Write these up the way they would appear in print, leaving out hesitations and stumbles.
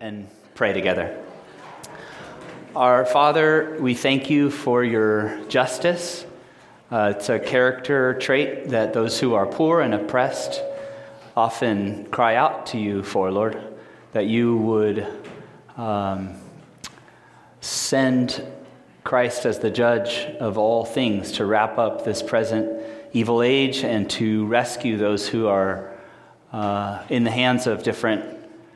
and pray together. Our Father, we thank you for your justice. It's a character trait that those who are poor and oppressed often cry out to you for, Lord, that you would send Christ as the judge of all things to wrap up this present evil age and to rescue those who are in the hands of different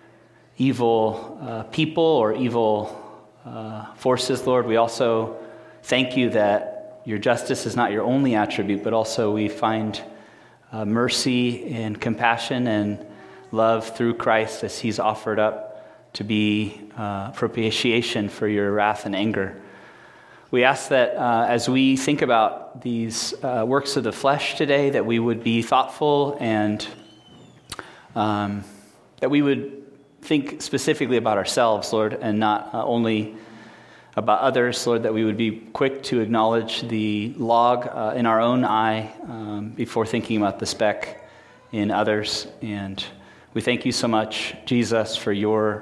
evil people or evil forces, Lord. We also thank you that your justice is not your only attribute, but also we find mercy and compassion and love through Christ as he's offered up to be propitiation for your wrath and anger. We ask that as we think about these works of the flesh today, that we would be thoughtful and that we would think specifically about ourselves, Lord, and not only about others, Lord, that we would be quick to acknowledge the log in our own eye before thinking about the speck in others. And we thank you so much, Jesus, for your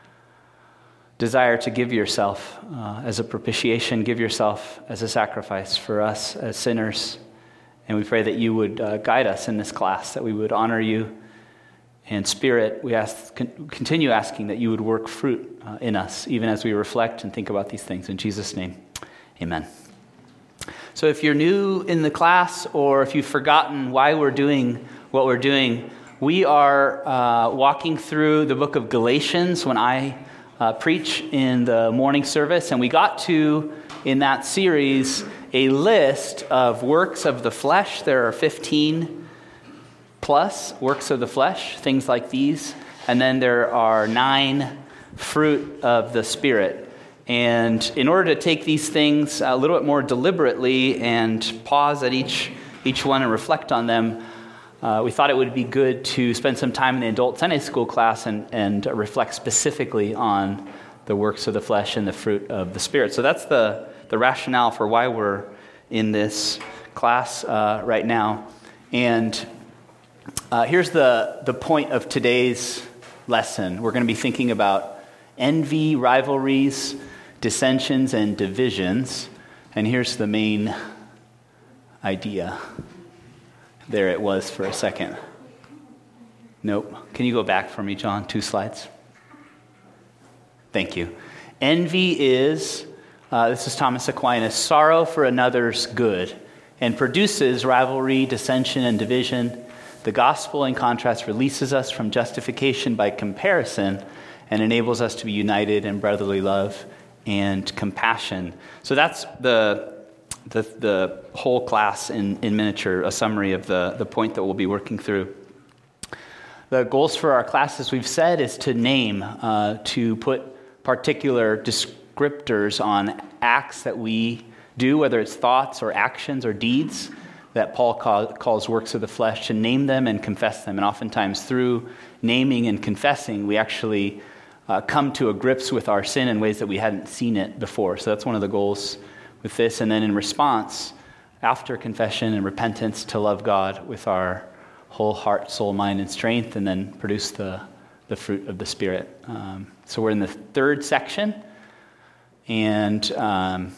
desire to give yourself as a propitiation, give yourself as a sacrifice for us as sinners. And we pray that you would guide us in this class, that we would honor you. And Spirit, we continue asking that you would work fruit in us, even as we reflect and think about these things. In Jesus' name, amen. So if you're new in the class, or if you've forgotten why we're doing what we're doing, we are walking through the book of Galatians when I preach in the morning service. And we got to, in that series, a list of works of the flesh. There are 15 plus works of the flesh, things like these. And then there are 9 fruit of the Spirit. And in order to take these things a little bit more deliberately and pause at each one and reflect on them, we thought it would be good to spend some time in the adult Sunday school class and reflect specifically on the works of the flesh and the fruit of the Spirit. So that's the rationale for why we're in this class right now. And here's the point of today's lesson. We're going to be thinking about envy, rivalries, dissensions, and divisions. And here's the main idea. There it was for a second. Nope. Can you go back for me, John? 2 slides. Thank you. Envy is, this is Thomas Aquinas, sorrow for another's good, and produces rivalry, dissension, and division. The gospel, in contrast, releases us from justification by comparison and enables us to be united in brotherly love and compassion. So that's the whole class in miniature, a summary of the point that we'll be working through. The goals for our class, as we've said, is to name, to put particular descriptors on acts that we do, whether it's thoughts or actions or deeds that Paul calls works of the flesh, to name them and confess them. And oftentimes through naming and confessing, we actually come to a grips with our sin in ways that we hadn't seen it before. So that's one of the goals with this. And then in response, after confession and repentance, to love God with our whole heart, soul, mind, and strength, and then produce the fruit of the Spirit. So we're in the third section, and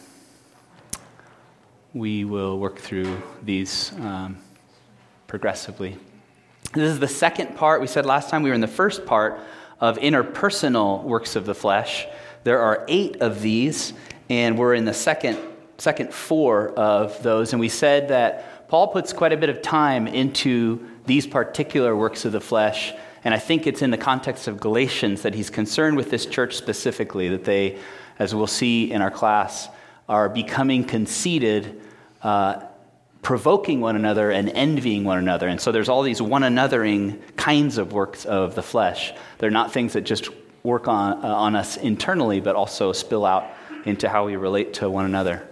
we will work through these progressively. This is the second part. We said last time we were in the first part of interpersonal works of the flesh. There are 8 of these, and we're in the second 4 of those. And we said that Paul puts quite a bit of time into these particular works of the flesh, and I think it's in the context of Galatians that he's concerned with this church specifically, that they, as we'll see in our class, are becoming conceited, provoking one another and envying one another. And so there's all these one anothering kinds of works of the flesh. They're not things that just work on us internally, but also spill out into how we relate to one another.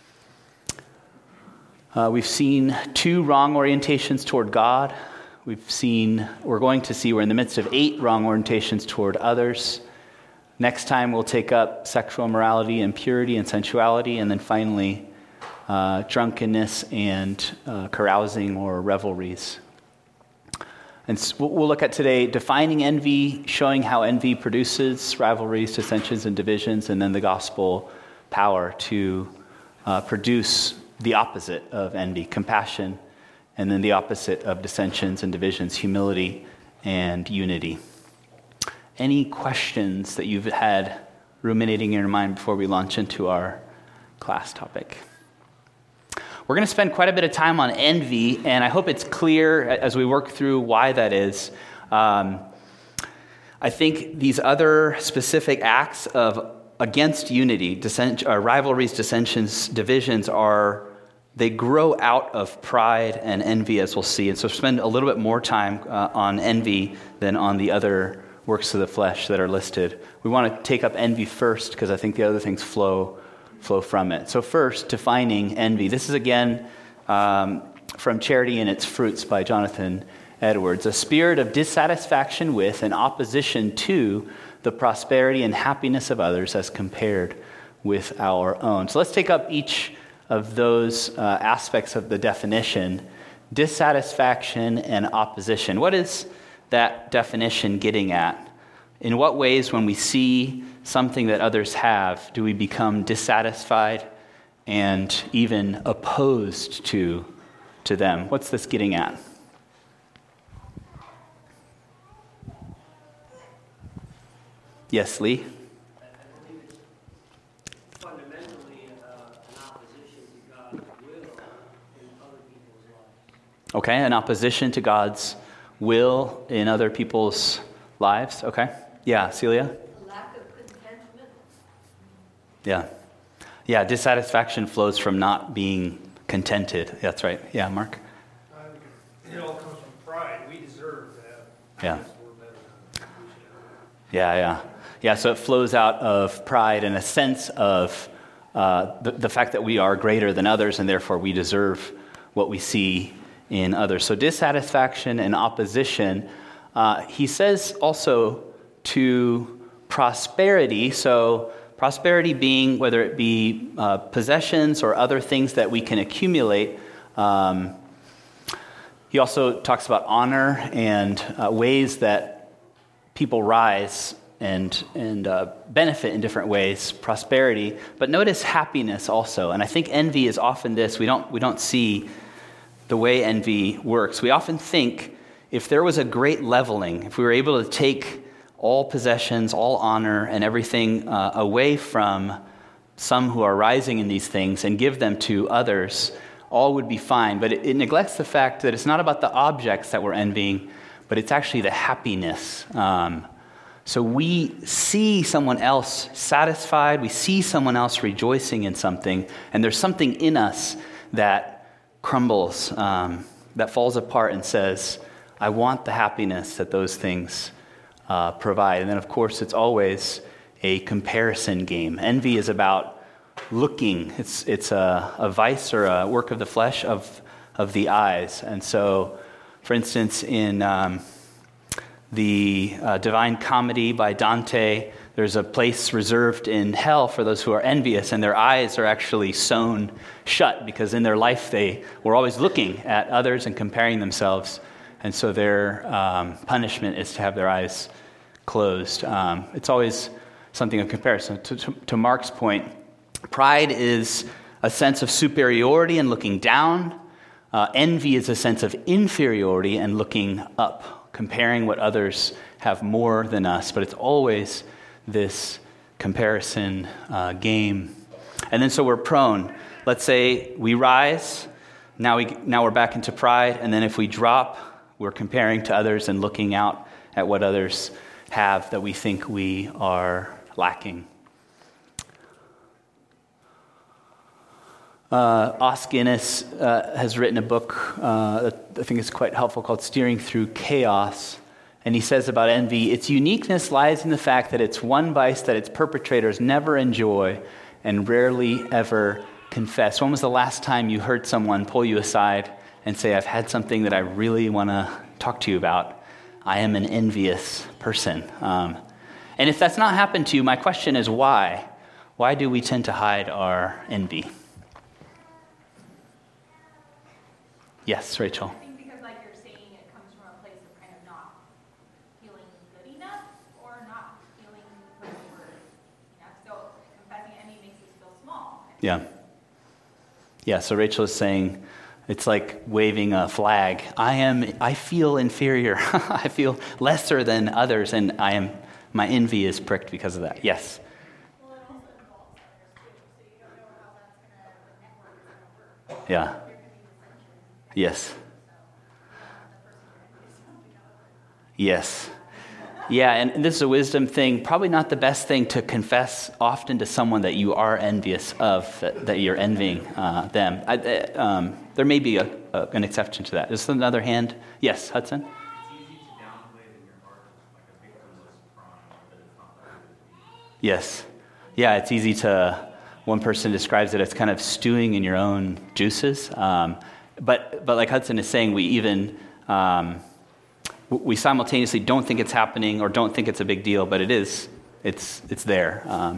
We've seen 2 wrong orientations toward God. We're in the midst of 8 wrong orientations toward others. Next time we'll take up sexual immorality, impurity, and sensuality, and then finally drunkenness and carousing or revelries. And so we'll look at today defining envy, showing how envy produces rivalries, dissensions, and divisions, and then the gospel power to produce the opposite of envy, compassion, and then the opposite of dissensions and divisions, humility and unity. Any questions that you've had ruminating in your mind before we launch into our class topic? We're going to spend quite a bit of time on envy, and I hope it's clear as we work through why that is. I think these other specific acts of against unity, rivalries, dissensions, divisions they grow out of pride and envy, as we'll see. And so spend a little bit more time on envy than on the other works of the flesh that are listed. We want to take up envy first because I think the other things flow from it. So first, defining envy. This is again from Charity and Its Fruits by Jonathan Edwards. A spirit of dissatisfaction with and opposition to the prosperity and happiness of others as compared with our own. So let's take up each of those aspects of the definition. Dissatisfaction and opposition. What is that definition getting at? In what ways, when we see something that others have, do we become dissatisfied and even opposed to them? What's this getting at? Yes, Lee? I believe it's fundamentally an opposition to God's will in other people's lives. Okay, an opposition to God's will in other people's lives. Okay. Yeah, Celia? A lack of contentment. Yeah, dissatisfaction flows from not being contented. That's right. Yeah, Mark? It all comes from pride. We deserve that. Yeah. We're better than we should. Yeah, so it flows out of pride and a sense of the fact that we are greater than others and therefore we deserve what we see in others. So dissatisfaction and opposition. He says also to prosperity. So prosperity being whether it be possessions or other things that we can accumulate. He also talks about honor and ways that people rise and benefit in different ways, prosperity. But notice happiness also. And I think envy is often this. We don't see the way envy works. We often think if there was a great leveling, if we were able to take all possessions, all honor, and everything away from some who are rising in these things and give them to others, all would be fine. But it neglects the fact that it's not about the objects that we're envying, but it's actually the happiness. So we see someone else satisfied, we see someone else rejoicing in something, and there's something in us that crumbles, that falls apart and says, I want the happiness that those things provide. And then, of course, it's always a comparison game. Envy is about looking. It's a vice or a work of the flesh of the eyes. And so, for instance, in the Divine Comedy by Dante, there's a place reserved in hell for those who are envious, and their eyes are actually sewn shut because in their life they were always looking at others and comparing themselves. And so their punishment is to have their eyes closed. It's always something of comparison. To Mark's point, pride is a sense of superiority and looking down. Envy is a sense of inferiority and looking up, comparing what others have more than us. But it's always this comparison game. And then so we're prone. Let's say we rise, now we're back into pride, and then if we drop, we're comparing to others and looking out at what others have that we think we are lacking. Os Guinness has written a book that I think is quite helpful called Steering Through Chaos. And he says about envy, its uniqueness lies in the fact that it's one vice that its perpetrators never enjoy and rarely ever confess. When was the last time you heard someone pull you aside and say, I've had something that I really want to talk to you about? I am an envious person. And if that's not happened to you, my question is why? Why do we tend to hide our envy? Yes, Rachel. I think because, like you're saying, it comes from a place of kind of Yeah. Yeah, so Rachel is saying, it's like waving a flag. I feel inferior. I feel lesser than others, and my envy is pricked because of that. Yes. Well, it also involves others too, so you don't know how that's going to, the network is going to work. Yeah. There can be dissension. Yes. So, the person you're envious of something else. Yes. Yeah, and this is a wisdom thing. Probably not the best thing to confess often to someone that you are envious of, that you're envying them. There may be an exception to that. Is there another hand? Yes, Hudson? It's easy to downplay it in your heart, like a victimless crime, but it's not that good. Yes. Yeah, it's easy to, one person describes it as kind of stewing in your own juices. But like Hudson is saying, we simultaneously don't think it's happening or don't think it's a big deal, but it is. It's there.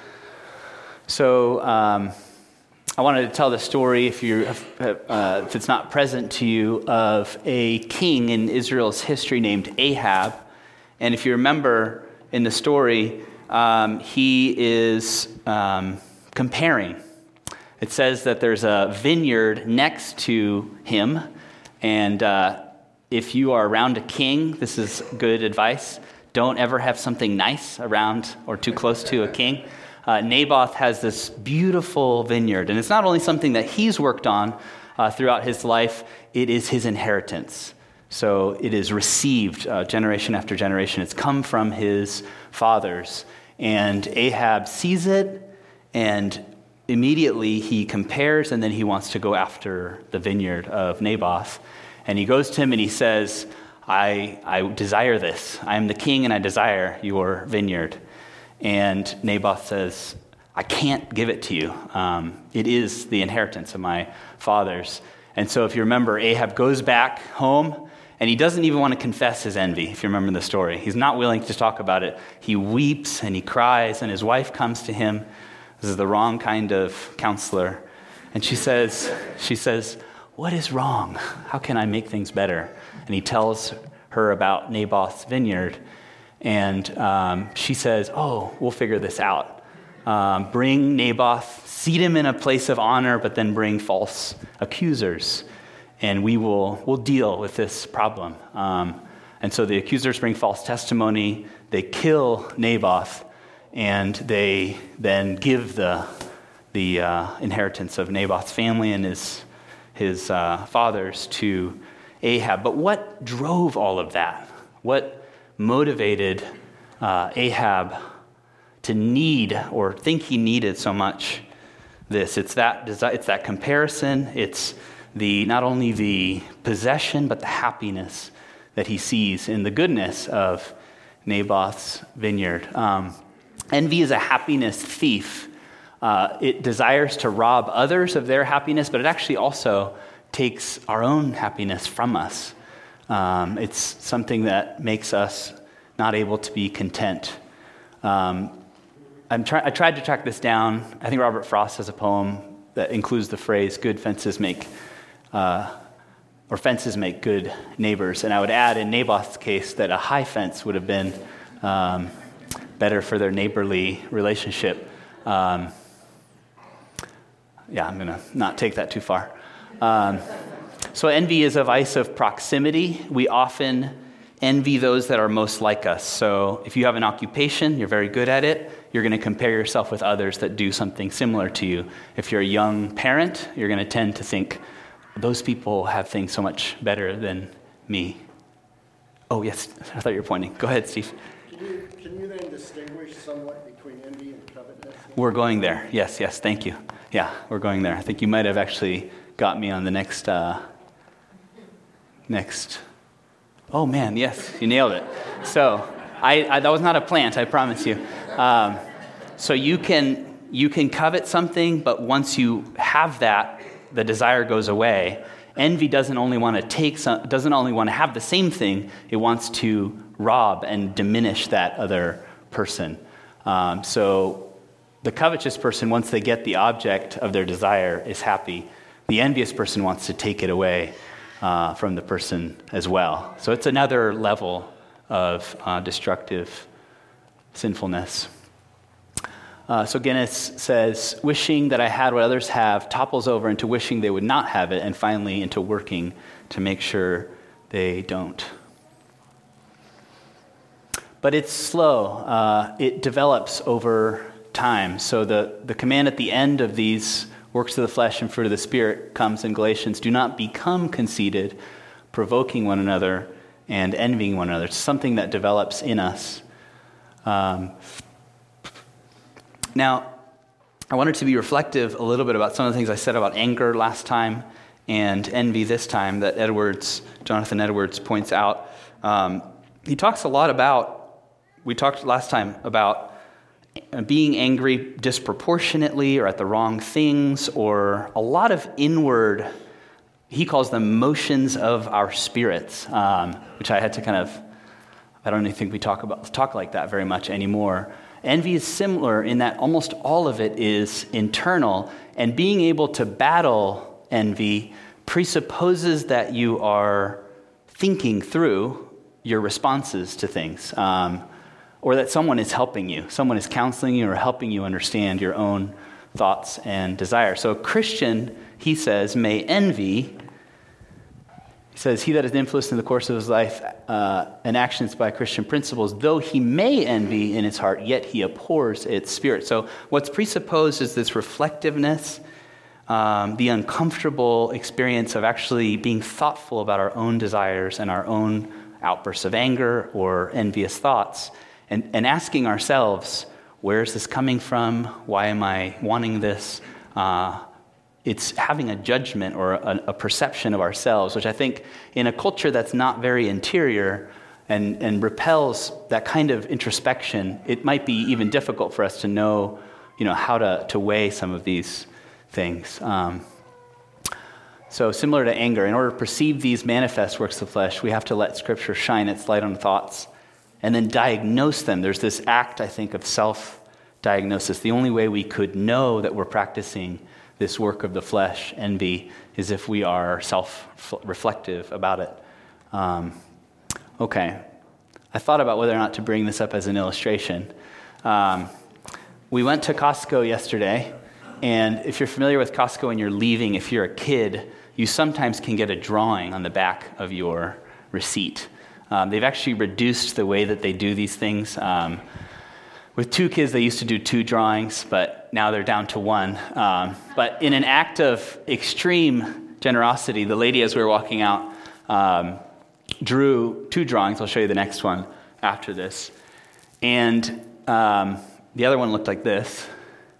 So I wanted to tell the story, if it's not present to you, of a king in Israel's history named Ahab. And if you remember in the story, he is comparing. It says that there's a vineyard next to him, and if you are around a king, this is good advice. Don't ever have something nice around or too close to a king. Naboth has this beautiful vineyard, and it's not only something that he's worked on throughout his life, it is his inheritance. So it is received generation after generation. It's come from his fathers. And Ahab sees it, and immediately he compares, and then he wants to go after the vineyard of Naboth. And he goes to him and he says, I desire this. I am the king and I desire your vineyard. And Naboth says, I can't give it to you. It is the inheritance of my fathers. And so if you remember, Ahab goes back home and he doesn't even want to confess his envy, if you remember the story. He's not willing to talk about it. He weeps and he cries, and his wife comes to him. This is the wrong kind of counselor. And she says, what is wrong? How can I make things better? And he tells her about Naboth's vineyard. And she says, we'll figure this out. Bring Naboth, seat him in a place of honor, but then bring false accusers. And we'll deal with this problem. And so the accusers bring false testimony. They kill Naboth, and they then give the inheritance of Naboth's family and his fathers to Ahab. But what drove all of that? What motivated Ahab to need or think he needed so much this? It's that comparison. It's not only the possession, but the happiness that he sees in the goodness of Naboth's vineyard. Envy is a happiness thief. It desires to rob others of their happiness, but it actually also takes our own happiness from us. It's something that makes us not able to be content. I tried to track this down. I think Robert Frost has a poem that includes the phrase, good fences make good neighbors. And I would add in Naboth's case that a high fence would have been better for their neighborly relationship. I'm going to not take that too far. So envy is a vice of proximity. We often envy those that are most like us. So if you have an occupation, you're very good at it, you're going to compare yourself with others that do something similar to you. If you're a young parent, you're going to tend to think, those people have things so much better than me. Oh, yes, I thought you were pointing. Go ahead, Steve. Can you then distinguish somewhat between envy and covetousness? We're going there. Yes, thank you. Yeah, we're going there. I think you might have actually got me on the next. Oh man, yes, you nailed it. So I that was not a plant, I promise you. So you can covet something, but once you have that, the desire goes away. Envy doesn't only want to have the same thing; it wants to rob and diminish that other person. So the covetous person, once they get the object of their desire, is happy. The envious person wants to take it away from the person as well. So it's another level of destructive sinfulness. So Guinness says, wishing that I had what others have topples over into wishing they would not have it, and finally into working to make sure they don't. But it's slow. It develops over time. So the command at the end of these works of the flesh and fruit of the Spirit comes in Galatians, do not become conceited, provoking one another and envying one another. It's something that develops in us. Now, I wanted to be reflective a little bit about some of the things I said about anger last time and envy this time that Jonathan Edwards points out. He talks a lot about, we talked last time about being angry disproportionately or at the wrong things, or a lot of inward, he calls them motions of our spirits, which I had to I don't even think we talk like that very much anymore. Envy is similar in that almost all of it is internal, and being able to battle envy presupposes that you are thinking through your responses to things, or that someone is helping you. Someone is counseling you or helping you understand your own thoughts and desires. So a Christian, he says, may envy. He says, he that is influenced in the course of his life and actions by Christian principles, though he may envy in his heart, yet he abhors its spirit. So what's presupposed is this reflectiveness, the uncomfortable experience of actually being thoughtful about our own desires and our own outbursts of anger or envious thoughts, and asking ourselves, where is this coming from? Why am I wanting this? It's having a judgment or a perception of ourselves, which I think in a culture that's not very interior and repels that kind of introspection, it might be even difficult for us to know, how to weigh some of these things. So similar to anger, in order to perceive these manifest works of the flesh, we have to let Scripture shine its light on thoughts and then diagnose them. There's this act, I think, of self-diagnosis. The only way we could know that we're practicing this work of the flesh, envy, is if we are self-reflective about it. Okay. I thought about whether or not to bring this up as an illustration. We went to Costco yesterday, and if you're familiar with Costco and you're leaving, if you're a kid, you sometimes can get a drawing on the back of your receipt. They've actually reduced the way that they do these things. With 2 kids, they used to do 2 drawings, but now they're down to 1. But in an act of extreme generosity, the lady, as we were walking out, drew 2 drawings. I'll show you the next one after this. And the other one looked like this.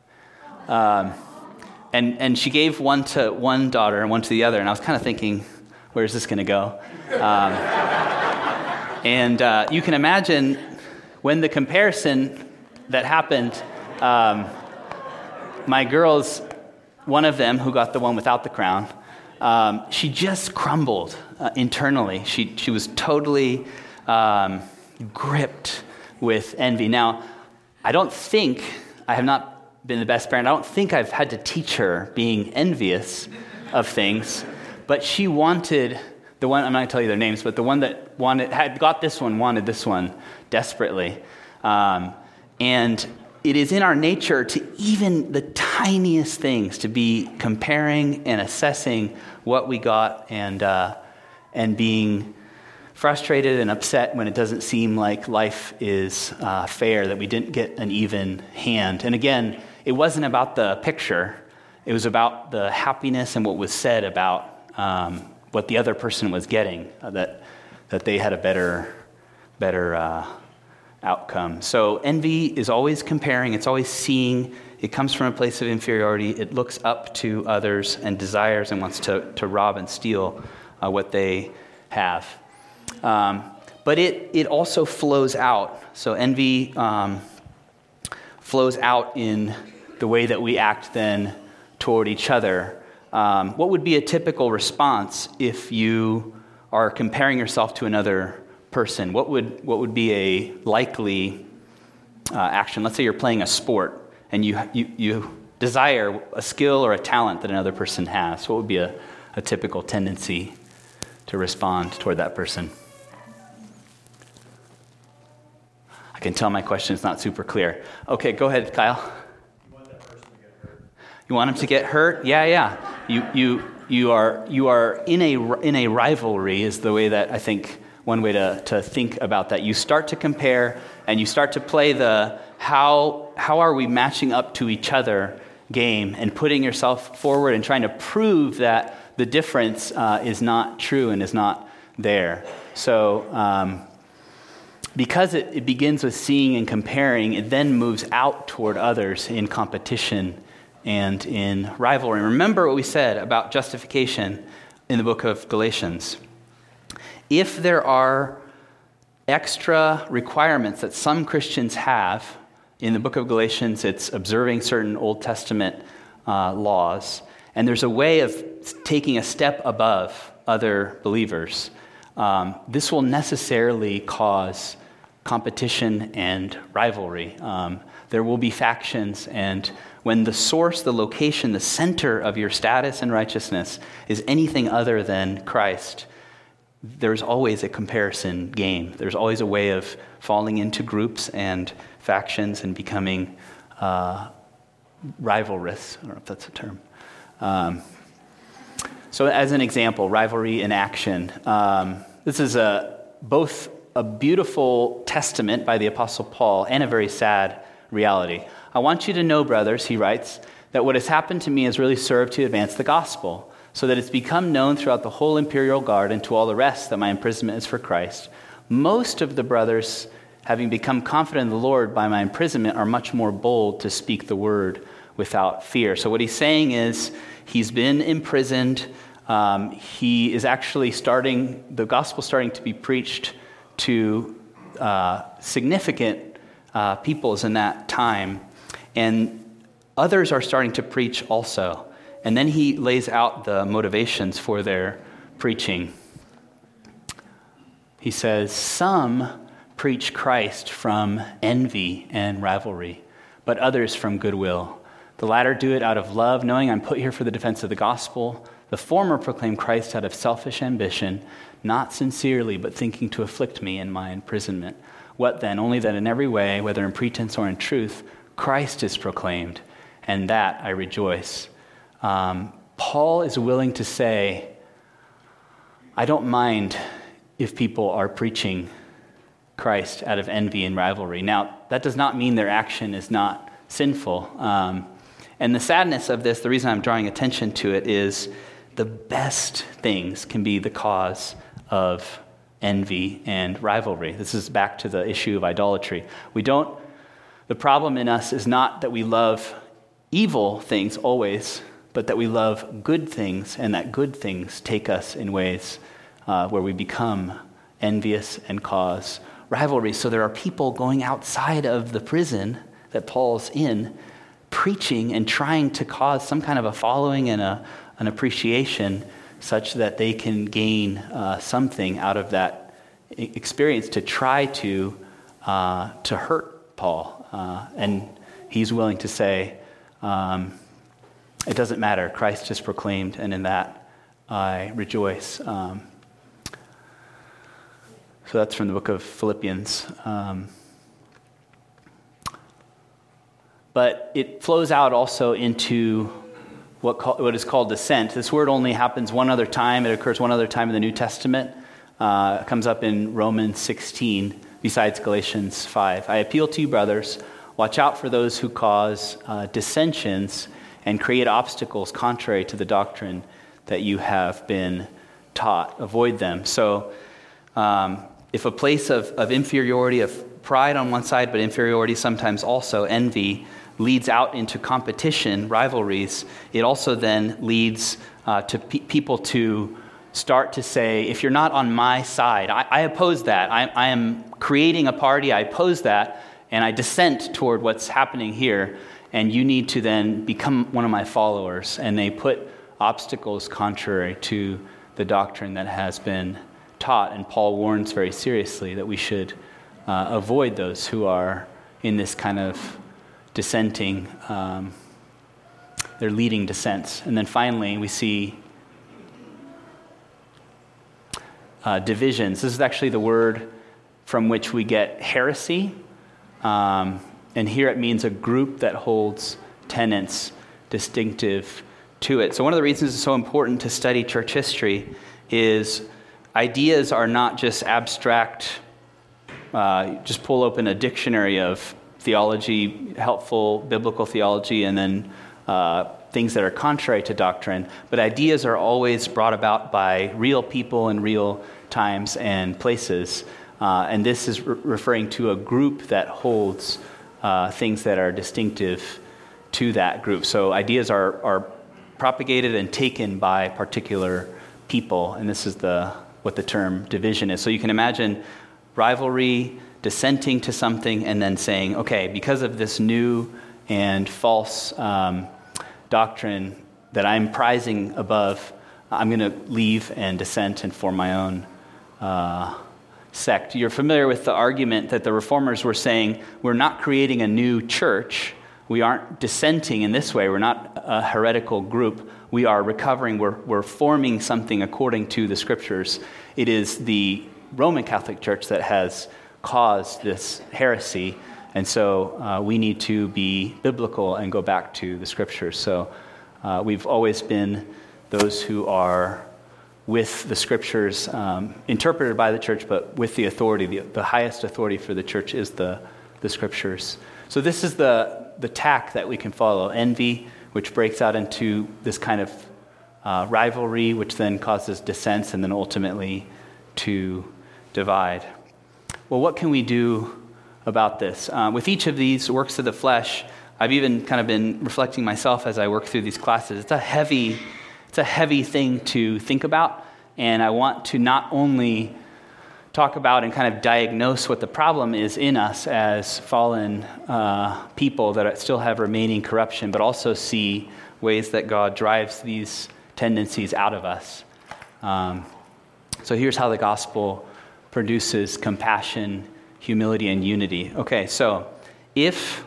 And she gave one to one daughter and one to the other, and I was kind of thinking, where's this going to go? And you can imagine when the comparison that happened, my girls, one of them who got the one without the crown, she just crumbled internally. She was totally gripped with envy. Now, I have not been the best parent. I don't think I've had to teach her being envious of things, but she wanted the one, I'm not going to tell you their names, but the one that had got this one wanted this one desperately. And it is in our nature to even the tiniest things to be comparing and assessing what we got and being frustrated and upset when it doesn't seem like life is fair, that we didn't get an even hand. And again, it wasn't about the picture. It was about the happiness and what was said about what the other person was getting, that they had a better outcome. So envy is always comparing. It's always seeing. It comes from a place of inferiority. It looks up to others and desires and wants to rob and steal what they have. But it also flows out. So envy flows out in the way that we act then toward each other. What would be a typical response if you are comparing yourself to another person? What would be a likely action? Let's say you're playing a sport and you desire a skill or a talent that another person has. What would be a typical tendency to respond toward that person? I can tell my question is not super clear. Okay, go ahead, Kyle. You want him to get hurt? Yeah. You are in a rivalry is the way that I think one way to think about that. You start to compare and you start to play the how are we matching up to each other game and putting yourself forward and trying to prove that the difference is not true and is not there. So because it begins with seeing and comparing, it then moves out toward others in competition and in rivalry. Remember what we said about justification in the book of Galatians. If there are extra requirements that some Christians have, in the book of Galatians, it's observing certain Old Testament laws, and there's a way of taking a step above other believers. This will necessarily cause competition and rivalry. There will be factions, and when the source, the location, the center of your status and righteousness is anything other than Christ, there's always a comparison game. There's always a way of falling into groups and factions and becoming rivalrous. I don't know if that's a term. So as an example, rivalry in action. This is both a beautiful testament by the Apostle Paul and a very sad reality. I want you to know, brothers, he writes, that what has happened to me has really served to advance the gospel, so that it's become known throughout the whole imperial guard and to all the rest that my imprisonment is for Christ. Most of the brothers, having become confident in the Lord by my imprisonment, are much more bold to speak the word without fear. So what he's saying is he's been imprisoned. He is actually the gospel starting to be preached to significant peoples in that time. And others are starting to preach also. And then he lays out the motivations for their preaching. He says, some preach Christ from envy and rivalry, but others from goodwill. The latter do it out of love, knowing I'm put here for the defense of the gospel. The former proclaim Christ out of selfish ambition, not sincerely, but thinking to afflict me in my imprisonment. What then? Only that in every way, whether in pretense or in truth, Christ is proclaimed, and that I rejoice. Paul is willing to say, I don't mind if people are preaching Christ out of envy and rivalry. Now, that does not mean their action is not sinful. And the sadness of this, the reason I'm drawing attention to it, is the best things can be the cause of envy and rivalry. This is back to the issue of idolatry. The problem in us is not that we love evil things always, but that we love good things, and that good things take us in ways where we become envious and cause rivalry. So there are people going outside of the prison that Paul's in, preaching and trying to cause some kind of a following and an appreciation such that they can gain something out of that experience to try to hurt Paul. And he's willing to say, it doesn't matter. Christ is proclaimed, and in that I rejoice. So that's from the book of Philippians. But it flows out also into what is called dissent. This word only happens one other time. It occurs one other time in the New Testament. It comes up in Romans 16, besides Galatians 5. I appeal to you, brothers, watch out for those who cause dissensions and create obstacles contrary to the doctrine that you have been taught. Avoid them. So if a place of inferiority, of pride on one side, but inferiority sometimes also envy, leads out into competition, rivalries, it also then leads to people to start to say, if you're not on my side, I oppose that. I am creating a party, I oppose that, and I dissent toward what's happening here, and you need to then become one of my followers. And they put obstacles contrary to the doctrine that has been taught. And Paul warns very seriously that we should avoid those who are in this kind of dissenting, they're leading dissents. And then finally, we see divisions. This is actually the word from which we get heresy. And here it means a group that holds tenets distinctive to it. So one of the reasons it's so important to study church history is ideas are not just abstract, just pull open a dictionary of theology, helpful biblical theology, and then things that are contrary to doctrine, but ideas are always brought about by real people in real times and places. And this is referring to a group that holds things that are distinctive to that group. So ideas are propagated and taken by particular people, and this is what the term division is. So you can imagine rivalry, dissenting to something, and then saying, okay, because of this new and false doctrine that I'm prizing above, I'm going to leave and dissent and form my own sect. You're familiar with the argument that the Reformers were saying, we're not creating a new church. We aren't dissenting in this way. We're not a heretical group. We are recovering. We're forming something according to the Scriptures. It is the Roman Catholic Church that has caused this heresy, and so we need to be biblical and go back to the Scriptures. So we've always been those who are with the Scriptures, interpreted by the church, but with the authority. The highest authority for the church is the Scriptures. So this is the tack that we can follow. Envy, which breaks out into this kind of rivalry, which then causes dissents and then ultimately to divide. Well, what can we do about this? With each of these works of the flesh, I've even kind of been reflecting myself as I work through these classes. It's a heavy thing to think about, and I want to not only talk about and kind of diagnose what the problem is in us as fallen people that still have remaining corruption, but also see ways that God drives these tendencies out of us. So here's how the gospel produces compassion, humility, and unity. Okay, so if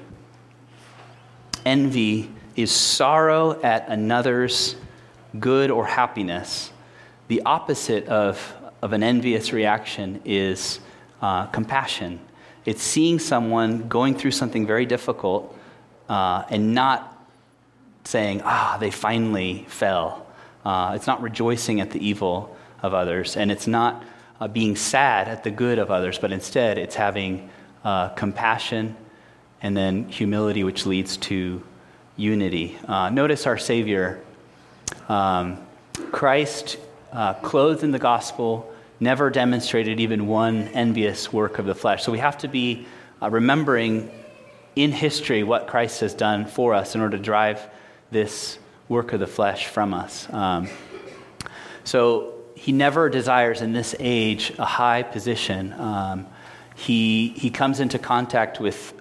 envy is sorrow at another's good or happiness, the opposite of an envious reaction is compassion. It's seeing someone going through something very difficult and not saying, they finally fell. It's not rejoicing at the evil of others, and it's not being sad at the good of others, but instead it's having compassion and then humility, which leads to unity. Notice our Savior, Christ, clothed in the gospel, never demonstrated even one envious work of the flesh. So we have to be remembering in history what Christ has done for us in order to drive this work of the flesh from us. So he never desires in this age a high position. He comes into contact with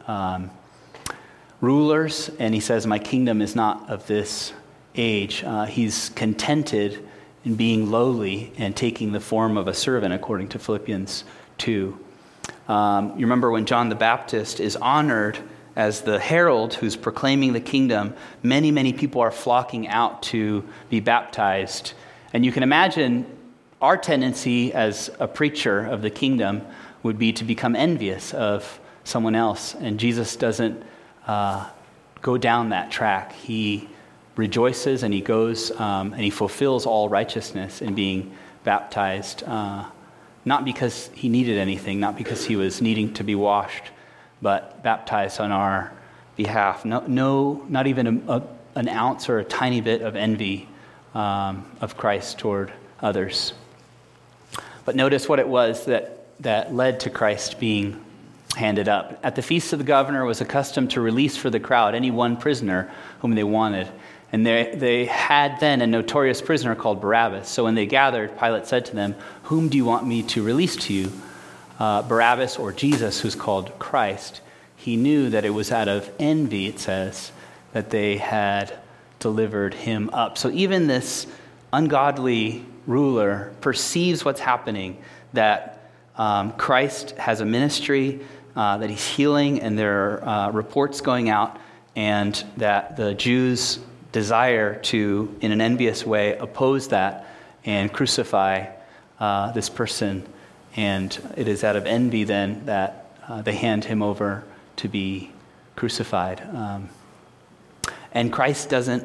rulers, and he says, my kingdom is not of this age. He's contented in being lowly and taking the form of a servant, according to Philippians 2. You remember when John the Baptist is honored as the herald who's proclaiming the kingdom, many, many people are flocking out to be baptized. And you can imagine our tendency as a preacher of the kingdom would be to become envious of someone else. And Jesus doesn't go down that track. He rejoices and he goes and he fulfills all righteousness in being baptized, not because he needed anything, not because he was needing to be washed, but baptized on our behalf. No, not even an ounce or a tiny bit of envy of Christ toward others. But notice what it was that led to Christ being handed up. At the feast of the governor was accustomed to release for the crowd any one prisoner whom they wanted. And they had then a notorious prisoner called Barabbas. So when they gathered, Pilate said to them, whom do you want me to release to you? Barabbas or Jesus, who's called Christ. He knew that it was out of envy, it says, that they had delivered him up. So even this ungodly ruler perceives what's happening, that Christ has a ministry, that he's healing, and there are reports going out, and that the Jews desire to, in an envious way, oppose that and crucify this person. And it is out of envy then that they hand him over to be crucified. And Christ doesn't,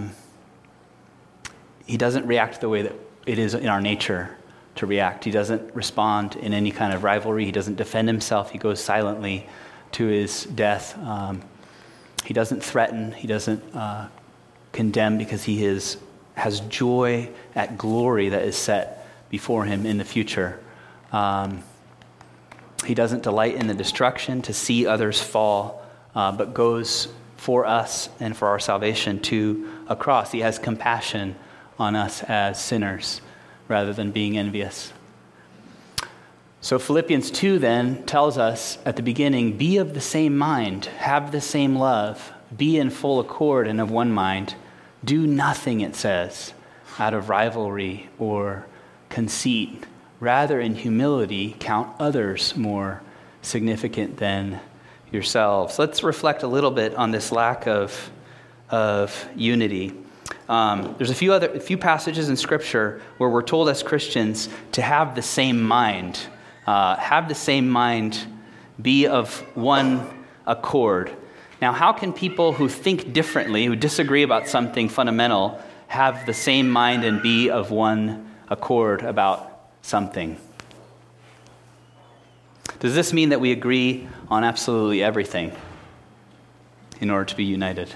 he doesn't react the way that it is in our nature to react. He doesn't respond in any kind of rivalry. He doesn't defend himself. He goes silently to his death. He doesn't threaten. He doesn't condemn, because he has joy at glory that is set before him in the future. He doesn't delight in the destruction to see others fall, but goes for us and for our salvation to a cross. He has compassion on us as sinners rather than being envious. So Philippians 2 then tells us at the beginning, be of the same mind, have the same love, be in full accord and of one mind. Do nothing, it says, out of rivalry or conceit. Rather, in humility, count others more significant than yourselves. Let's reflect a little bit on this lack of unity. There's a few passages in Scripture where we're told as Christians to have the same mind. Have the same mind, be of one accord. Now, how can people who think differently, who disagree about something fundamental, have the same mind and be of one accord about something? Does this mean that we agree on absolutely everything in order to be united?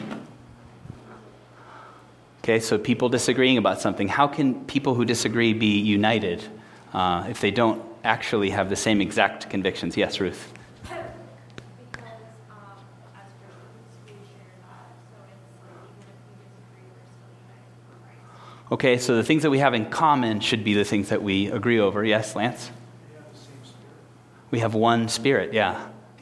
Okay, so people disagreeing about something. How can people who disagree be united if they don't actually have the same exact convictions? Yes, Ruth. Because as Christians, we share God, so it's like even if we disagree, we're still united in Christ. Okay, so the things that we have in common should be the things that we agree over. Yes, Lance? We have the same spirit. We have one spirit, yeah.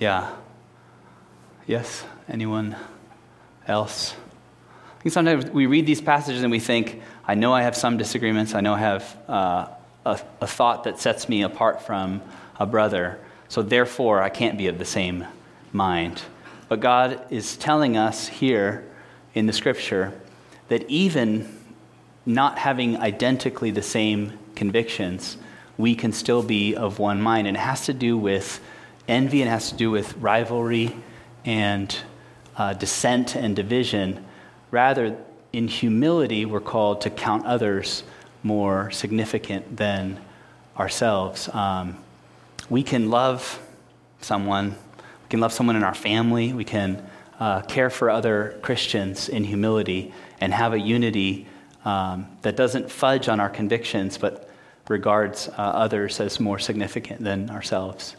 Yes, anyone else? I think sometimes we read these passages and we think, I know I have some disagreements. I know I have a thought that sets me apart from a brother. So therefore, I can't be of the same mind. But God is telling us here in the Scripture that even not having identically the same convictions, we can still be of one mind. And it has to do with envy, and it has to do with rivalry and dissent and division. Rather, in humility, we're called to count others more significant than ourselves. We can love someone. We can love someone in our family. We can care for other Christians in humility and have a unity that doesn't fudge on our convictions, but regards others as more significant than ourselves.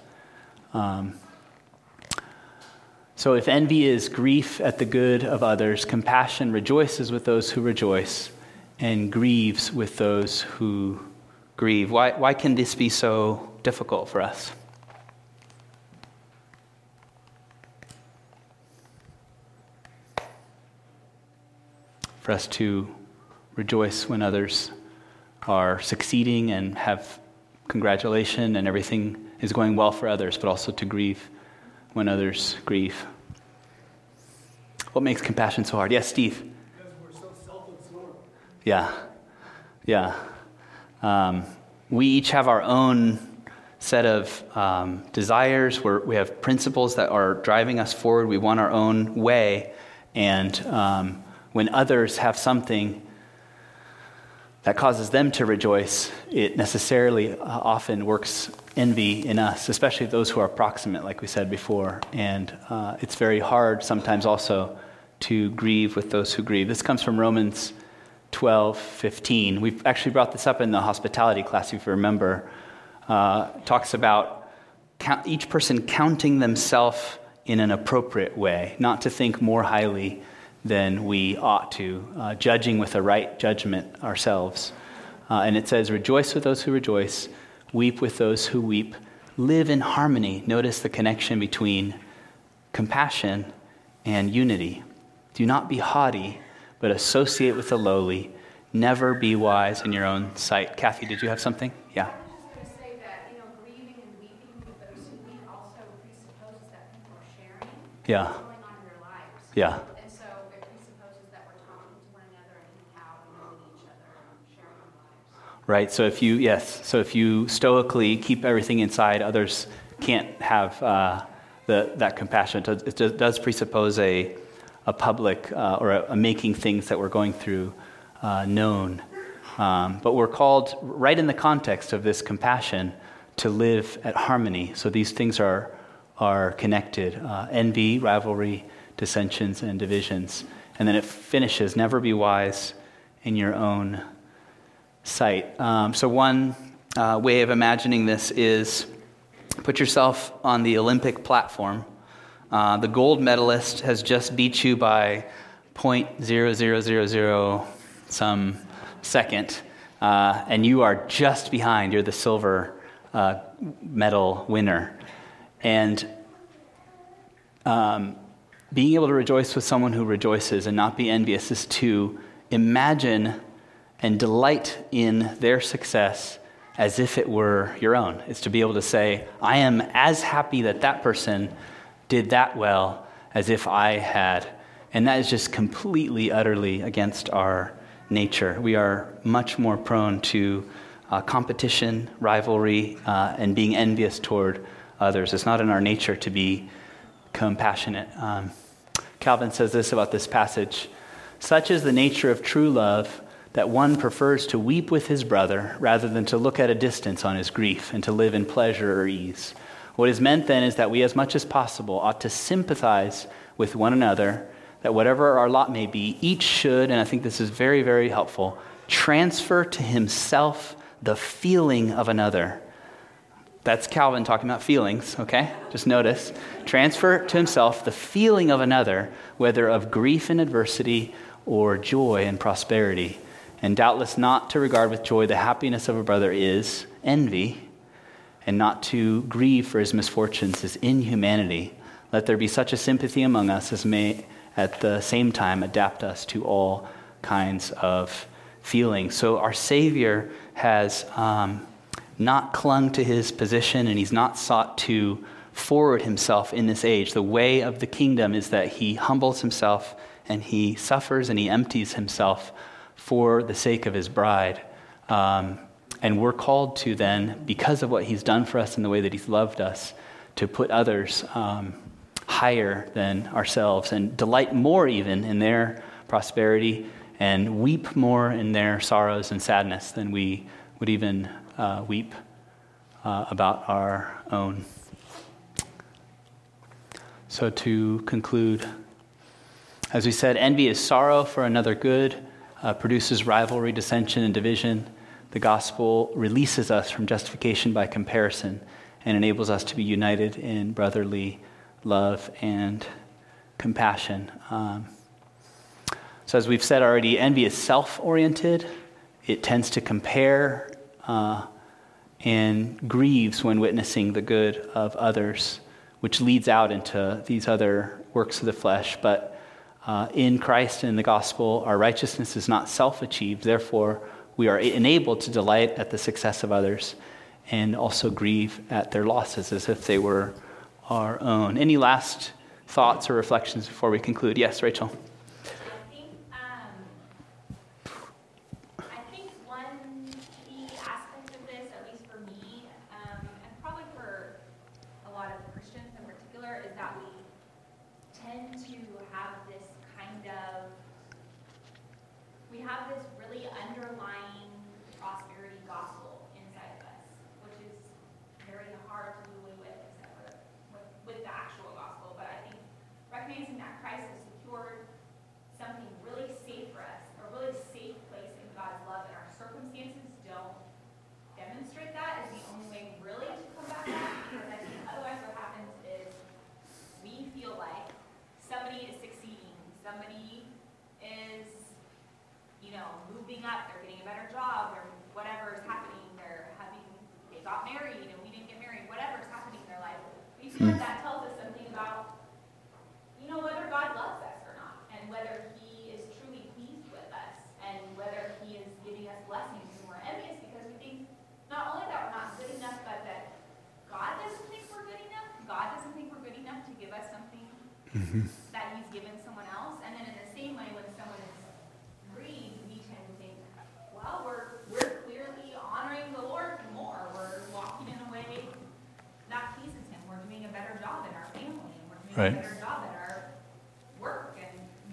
So if envy is grief at the good of others, compassion rejoices with those who rejoice and grieves with those who grieve. Why can this be so difficult for us? For us to rejoice when others are succeeding and have congratulation and everything is going well for others, but also to grieve when others grieve. What makes compassion so hard? Yes, Steve? Because we're so self-absorbed. Yeah. We each have our own set of desires. We have principles that are driving us forward. We want our own way. And when others have something that causes them to rejoice, it necessarily often works envy in us, especially those who are proximate, like we said before. And it's very hard sometimes also to grieve with those who grieve. This comes from Romans 12:15. We've actually brought this up in the hospitality class, if you remember. Talks about each person counting themselves in an appropriate way, not to think more highly than we ought to, judging with a right judgment ourselves. And it says, rejoice with those who rejoice, weep with those who weep, live in harmony. Notice the connection between compassion and unity. Do not be haughty, but associate with the lowly. Never be wise in your own sight. Kathy, did you have something? Yeah. I was just going to say that, grieving and weeping with those who weep also presupposes that people are sharing Yeah. what's going on in their lives. Yeah. And so it presupposes that we're talking to one another and how and knowing each other and sharing our lives. Right. So if you stoically keep everything inside, others can't have that compassion. It does presuppose a a public or a making things that we're going through known. But we're called, right in the context of this compassion, to live at harmony. So these things are connected. Envy, rivalry, dissensions, and divisions. And then it finishes, never be wise in your own sight. So one way of imagining this is put yourself on the Olympic platform. The gold medalist has just beat you by 0.0000 some second, and you are just behind. You're the silver medal winner. And being able to rejoice with someone who rejoices and not be envious is to imagine and delight in their success as if it were your own. It's to be able to say, I am as happy that that person did that well as if I had. And that is just completely, utterly against our nature. We are much more prone to competition, rivalry, and being envious toward others. It's not in our nature to be compassionate. Calvin says this about this passage: such is the nature of true love, that one prefers to weep with his brother rather than to look at a distance on his grief and to live in pleasure or ease. What is meant then is that we, as much as possible, ought to sympathize with one another, that whatever our lot may be, each should, and I think this is very, very helpful, transfer to himself the feeling of another. That's Calvin talking about feelings, okay? Just notice. Transfer to himself the feeling of another, whether of grief and adversity or joy and prosperity. And doubtless not to regard with joy the happiness of a brother is envy, and not to grieve for his misfortunes is inhumanity. Let there be such a sympathy among us as may at the same time adapt us to all kinds of feelings. So our Savior has not clung to his position, and he's not sought to forward himself in this age. The way of the kingdom is that he humbles himself and he suffers and he empties himself for the sake of his bride. And we're called to then, because of what he's done for us and the way that he's loved us, to put others higher than ourselves and delight more even in their prosperity and weep more in their sorrows and sadness than we would even weep about our own. So to conclude, as we said, envy is sorrow for another good, produces rivalry, dissension, and division. The gospel releases us from justification by comparison and enables us to be united in brotherly love and compassion. So as we've said already, envy is self-oriented. It tends to compare and grieves when witnessing the good of others, which leads out into these other works of the flesh. But in Christ and in the gospel, our righteousness is not self-achieved. Therefore, we are enabled to delight at the success of others and also grieve at their losses as if they were our own. Any last thoughts or reflections before we conclude? Yes, Rachel. I think one key aspect of this, at least for me, and probably for a lot of Christians in particular, is that we tend to have this we have this really underlying prosperity gospel inside of us, which is very hard to do away with, except for with the actual gospel. But I think recognizing that Christ has secured something really safe for us, a really safe place in God's love, and our circumstances don't demonstrate that, is the only way really to combat that. Because I think otherwise what happens is we feel like somebody is succeeding, somebody is moving up, they're getting a better job, or whatever is happening, they got married and we didn't get married, whatever is happening in their life. We feel like that tells us something about, whether God loves us or not, and whether he is truly pleased with us, and whether he is giving us blessings, and we're envious because we think not only that we're not good enough, but that God doesn't think we're good enough. God doesn't think we're good enough to give us something that he's given someone else. And then in the same way, when someone is grieved, we tend to think, well, we're clearly honoring the Lord more. We're walking in a way that pleases him. We're doing a better job in our family, and we're doing a better job at our work, and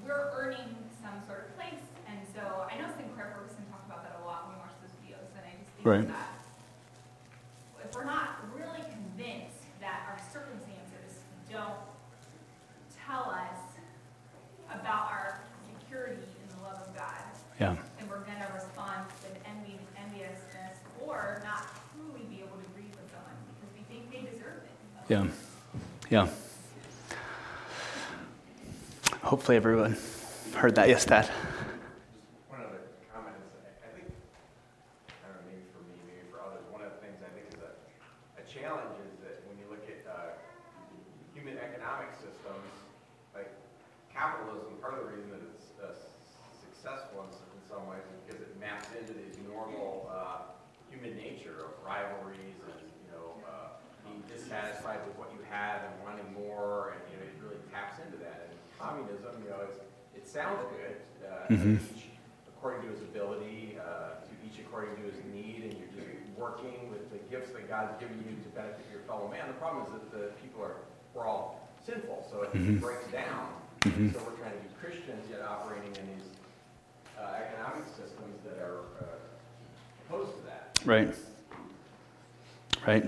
Right. If we're not really convinced that our circumstances don't tell us about our security in the love of God, Yeah. and we're going to respond with enviousness or not truly be able to grieve with someone because we think they deserve it. Yeah. Yeah. Hopefully everyone heard that. Yes, Dad. One other comment is, I think, I don't know, maybe for me, maybe for others, one of the things I think is a challenge is that when you look at human economic systems, like capitalism, part of the reason that it's successful in some ways is because it maps into these normal human nature of rivalries and, being dissatisfied with what you have and wanting more, and, it really taps into that. And communism, it sounds good, each according to his ability, to each according to his need, and you're just working with the gifts that God's given you to benefit your fellow man. The problem is that we're all sinful, so it breaks down. So we're trying to be Christians, yet operating in these economic systems that are opposed to that. Right. Right.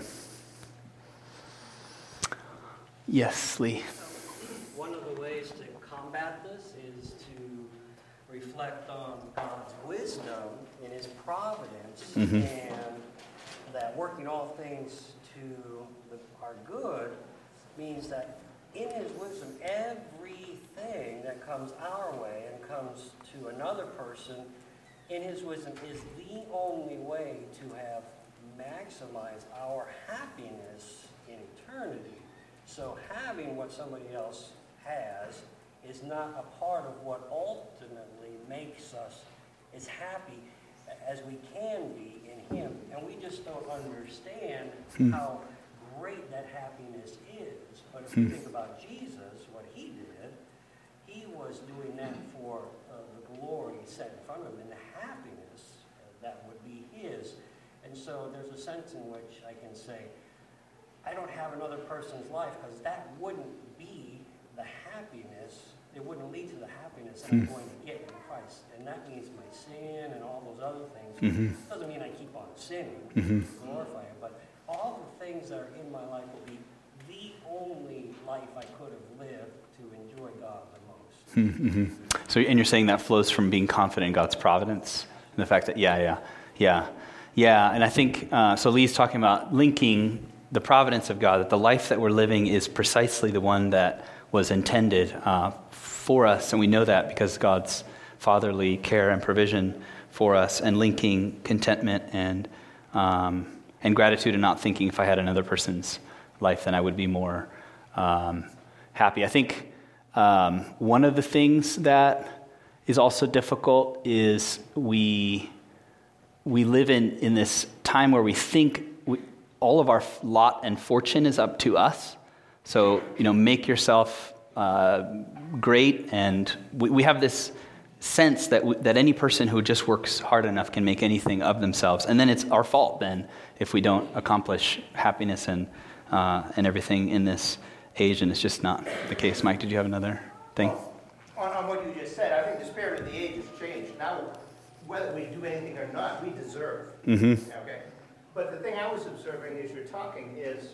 Yes, Lee. One of the ways to combat this is to reflect on God's wisdom in his providence, and that working all things to our good means that in his wisdom, everything that comes our way and comes to another person, in his wisdom is the only way to have maximized our happiness in eternity. So having what somebody else has is not a part of what ultimately makes us as happy as we can be in him. And we just don't understand how great that happiness is. But if you think about Jesus, what he did, he was doing that for the glory set in front of him and the happiness that would be his. And so there's a sense in which I can say, I don't have another person's life because that wouldn't be the happiness. It wouldn't lead to the happiness that I'm going to get in Christ. And that means my sin and all those other things. Doesn't mean I keep on sinning, glorify it, but all the things that are in my life will be the only life I could have lived to enjoy God the most. So, and you're saying that flows from being confident in God's providence and the fact that, yeah. And I think, so Lee's talking about linking the providence of God, that the life that we're living is precisely the one that was intended for us, and we know that because God's fatherly care and provision for us, and linking contentment and gratitude, and not thinking if I had another person's life, then I would be more happy. I think one of the things that is also difficult is we live in this time where we think all of our lot and fortune is up to us. So, make yourself great, and we have this sense that any person who just works hard enough can make anything of themselves, and then it's our fault then if we don't accomplish happiness and everything in this age, and it's just not the case. Mike, did you have another thing? On what you just said, I think the spirit of the age has changed. Now, whether we do anything or not, we deserve. Okay. But the thing I was observing as you're talking is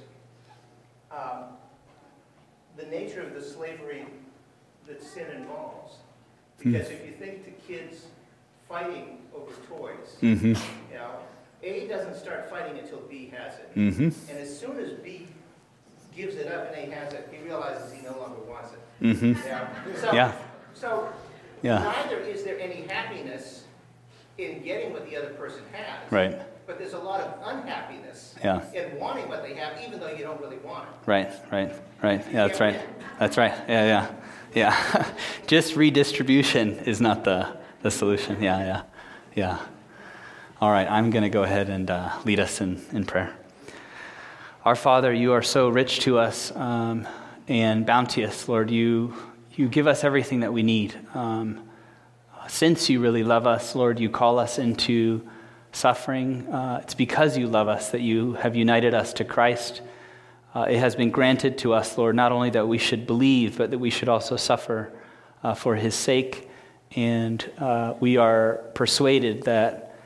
the nature of the slavery that sin involves. Because if you think to kids fighting over toys, A doesn't start fighting until B has it. And as soon as B gives it up and A has it, he realizes he no longer wants it. So neither is there any happiness in getting what the other person has. Right. But there's a lot of unhappiness in wanting what they have, even though you don't really want it. Right. Yeah, that's right. That's right. Yeah. Just redistribution is not the solution. Yeah. All right, I'm going to go ahead and lead us in prayer. Our Father, you are so rich to us and bounteous, Lord. You give us everything that we need. Since you really love us, Lord, you call us into suffering. It's because you love us that you have united us to Christ. It has been granted to us, Lord, not only that we should believe, but that we should also suffer for his sake. And we are persuaded that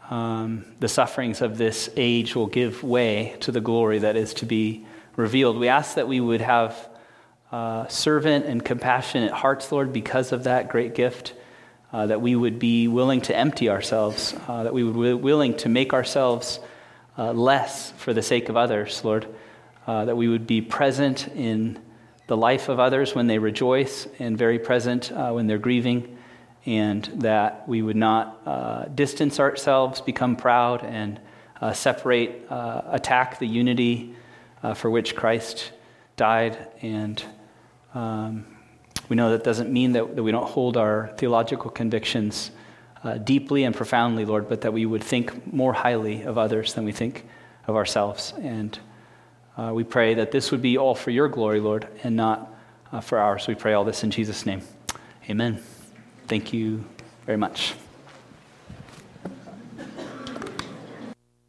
the sufferings of this age will give way to the glory that is to be revealed. We ask that we would have servant and compassionate hearts, Lord, because of that great gift, that we would be willing to empty ourselves, that we would be willing to make ourselves less for the sake of others, Lord, that we would be present in the life of others when they rejoice and very present when they're grieving, and that we would not distance ourselves, become proud, and separate, attack the unity for which Christ died. And we know that doesn't mean that we don't hold our theological convictions deeply and profoundly, Lord, but that we would think more highly of others than we think of ourselves. And we pray that this would be all for your glory, Lord, and not for ours. We pray all this in Jesus' name. Amen. Thank you very much.